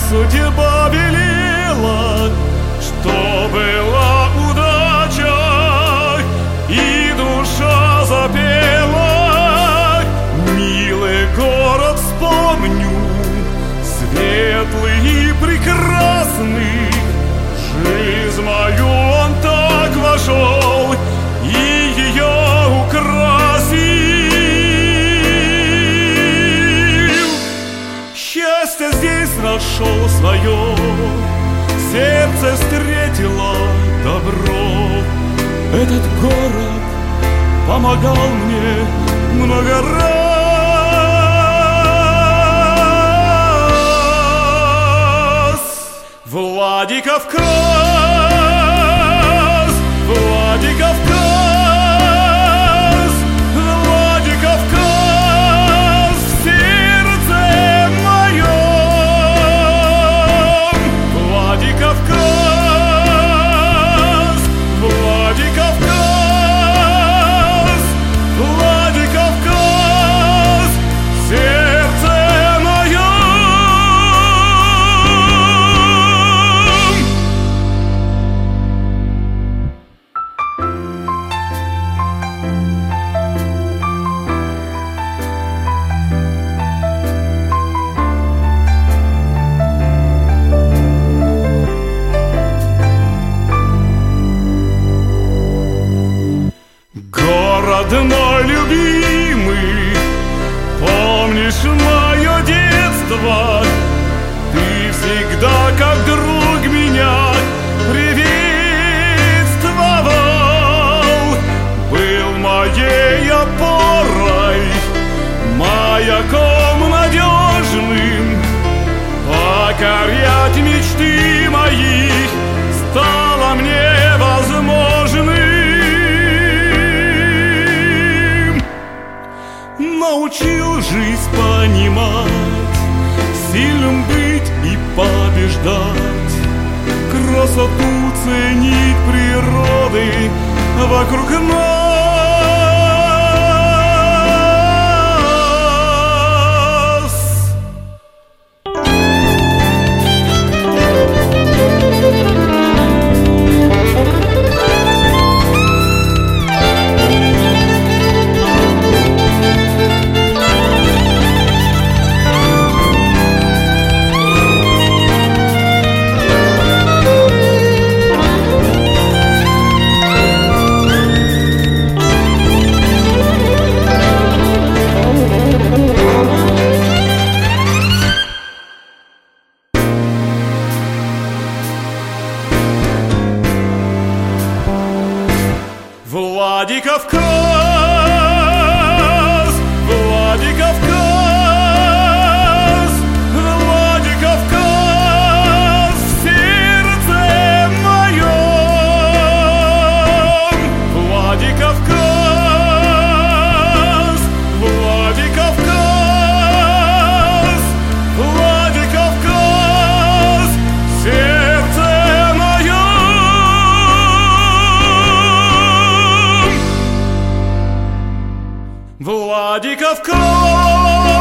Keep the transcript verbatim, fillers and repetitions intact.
судьба велела, что была удача, и душа запела. Милый город вспомню, светлый и прекрасный. В жизнь мою он так вошел и ее украсил. Счастье здесь нашел свое, сердце встретило добро. Этот город помогал мне много раз. Владикавказ, Владикавказ, Владикавказ в сердце моем. Владикавказ, Владикавказ, Владикавказ в сердце моем. Город мой любимый, помнишь мое детство? Ты всегда как друг меня приветствовал. Был моей опорой, маяком надежным. Покорять мечты мои стало мне возможным. Научил жизнь понимать, сильным быть и побеждать, красоту ценить природы вокруг нас. Владикавказ, Владикавказ, Владикавказ в сердце моем. Владикавказ, Владикавказ, Владикавказ в сердце моем. Владикавказ.